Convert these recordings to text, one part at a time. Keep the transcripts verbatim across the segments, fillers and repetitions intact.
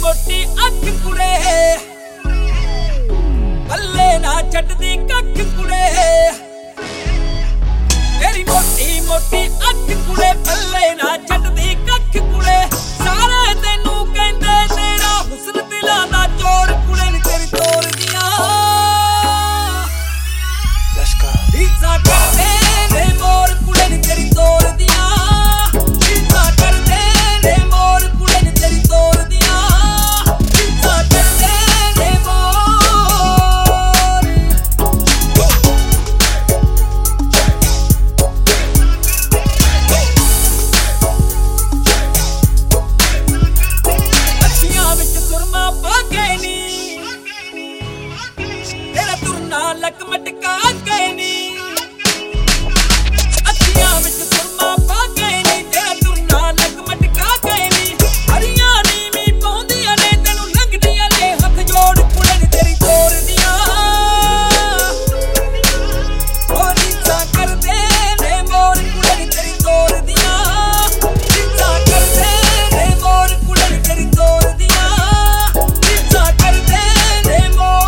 मोटी अख कुड़े पल्ले ना छड्डदी कख कुड़े तेरी मोटी मोटी अख कुड़े पल्ले ना छड्डदी कख कुड़े सारे तैनू कहंदे तेरा हुस्न दिलां दा जोर कुड़े नी तेरी तोर दियां let's go रीसा करदे ने मोर कुड़े नी तेरी तोर दियां रीसा करदे ने मोर कुड़े नी तेरी तोर दियां रीसा करदे ने मोर अखियां विच सुरमा पा के नी तेरा तुरना लक मटका के नी अखियां विच सुरमा पा के नी तेरा तुरना लक मटका के नी हरियां नीवी पौंदियां ने तैनू लंघदियां ने हथ जोड़ कुड़े नी तेरी तोर दियां ओ रीसा करदे ने मोर कुड़े नी तेरी तोर दियां रीसा करदे ने मोर कुड़े नी तेरी तोर दियां रीसा करदे ने मोर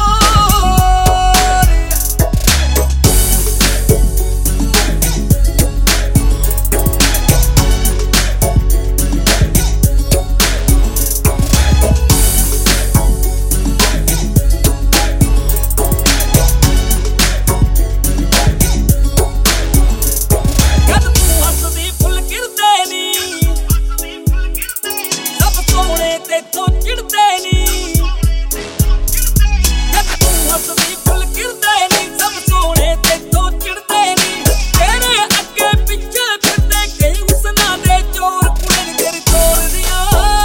जद तू हसदी फुल गिरदे नी सब सोहणे तेथों चिड़दे नी जद तू हसदी फुल गिरदे नी सब सोहणे तेथों चिड़दे नी तेरे अग्गे पिछे फिरदे कई हुस्नां दे चोर कुड़े नी तेरी तोर दियां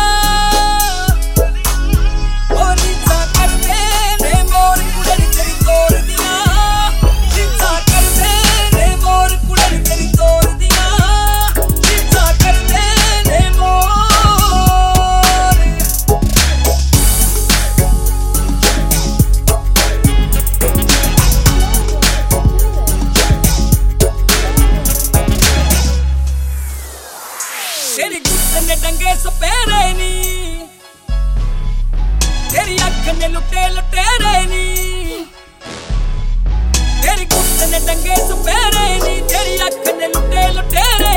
ओ रीसा करदे ने मोर कुड़े नी तेरी तोर दियां रीसा करदे ने मोर कुड़े नी तेरी तोर दियां रीसा करदे ने मोर तेरी गुस्से ने डंगे सपेरे नी तेरी अख ने लुटे लुटेरे नी तेरी गुस्से ने डंगे सपेरे नी तेरी अख ने लुटे लुटेरे